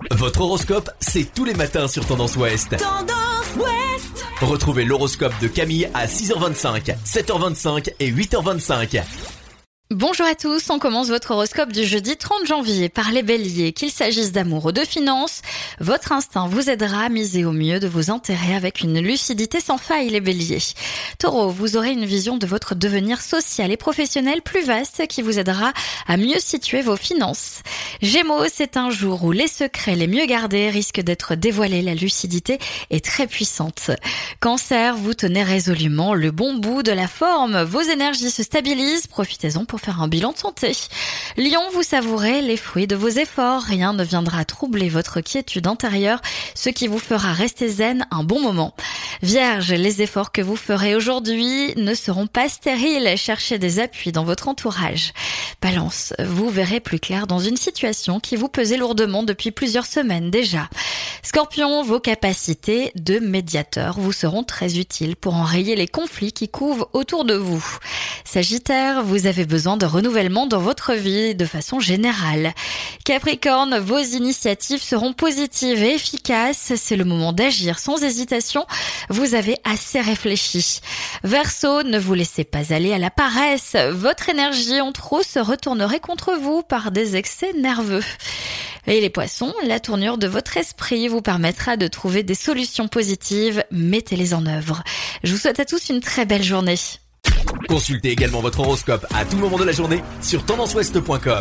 Votre horoscope, c'est tous les matins sur Tendance Ouest. Tendance Ouest. Retrouvez l'horoscope de Camille à 6h25, 7h25 et 8h25. Bonjour à tous, on commence votre horoscope du jeudi 30 janvier par les béliers. Qu'il s'agisse d'amour ou de finances, votre instinct vous aidera à miser au mieux de vos intérêts avec une lucidité sans faille les béliers. Taureau, vous aurez une vision de votre devenir social et professionnel plus vaste qui vous aidera à mieux situer vos finances. Gémeaux, c'est un jour où les secrets les mieux gardés risquent d'être dévoilés, la lucidité est très puissante. Cancer, vous tenez résolument le bon bout de la forme, vos énergies se stabilisent, profitez-en pour faire un bilan de santé. Lion, vous savourez les fruits de vos efforts, rien ne viendra troubler votre quiétude intérieure, ce qui vous fera rester zen un bon moment. Vierge, les efforts que vous ferez aujourd'hui ne seront pas stériles, cherchez des appuis dans votre entourage. Balance, vous verrez plus clair dans une situation qui vous pesait lourdement depuis plusieurs semaines déjà. Scorpion, vos capacités de médiateur vous seront très utiles pour enrayer les conflits qui couvent autour de vous. Sagittaire, vous avez besoin de renouvellement dans votre vie de façon générale. Capricorne, vos initiatives seront positives et efficaces. C'est le moment d'agir sans hésitation. Vous avez assez réfléchi. Verseau, ne vous laissez pas aller à la paresse. Votre énergie en trop se retournerait contre vous par des excès nerveux. Et les poissons, la tournure de votre esprit vous permettra de trouver des solutions positives. Mettez-les en œuvre. Je vous souhaite à tous une très belle journée. Consultez également votre horoscope à tout moment de la journée sur tendanceouest.com.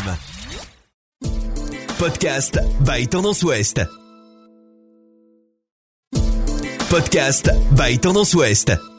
Podcast by Tendance Ouest. Podcast by Tendance Ouest.